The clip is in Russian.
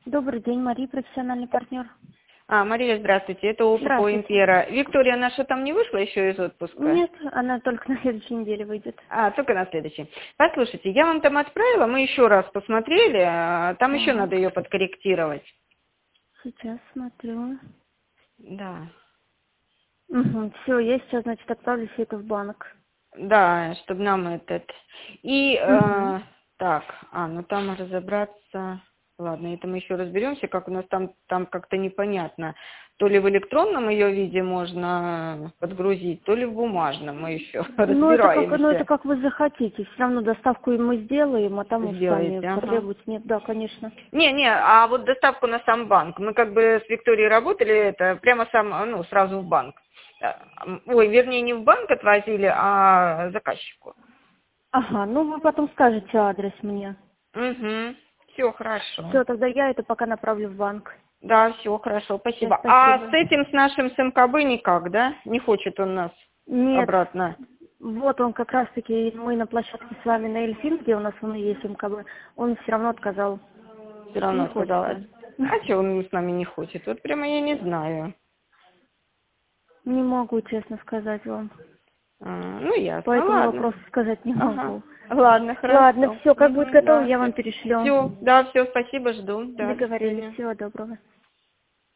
Добрый день, Мария, профессиональный партнер. Мария, здравствуйте, это ОПКО Здравствуйте. Импера. Виктория наша там не вышла еще из отпуска? Нет, она только на следующей неделе выйдет. Только на следующий. Послушайте, я вам там отправила, мы еще раз посмотрели, там еще Так, надо ее подкорректировать. сейчас смотрю. Да. Угу, все, я сейчас, значит, отправлю все это в банк. Да, чтобы нам этот... И, Угу. так, ну там разобраться... Ладно, это мы еще разберемся, как у нас там как-то непонятно. То ли в электронном ее виде можно подгрузить, то ли в бумажном. Мы еще Ну, это разбираемся. как вы захотите. Все равно доставку мы сделаем, а там уж сами Сделаете, ага. потребуете. Нет, да, конечно. Не, а вот доставку на сам банк. Мы как бы с Викторией работали, это прямо сразу в банк. Ой, вернее, не в банк отвозили, а заказчику. Ага, ну вы потом скажете адрес мне. Угу. Все хорошо. Все, тогда я это пока направлю в банк. Да, все хорошо, Всё, спасибо. А спасибо. с этим, с нашим с МКБ никак, да? Не хочет он нас Нет, обратно. вот он как раз-таки, мы на площадке с вами на Эльфин, где у нас он и есть МКБ, он все равно отказал. Все равно Не отказалась. хочет. А что он с нами не хочет? Вот прямо я не знаю. Не могу, честно сказать вам. Ну, ясно. По этому Ладно. вопросу сказать не Ага. могу. Ладно, Ладно, хорошо. все, как будет готово, Да, я все. вам перешлю. Все, да, все, спасибо, жду. Да, до Договорились. свидания. Всего доброго.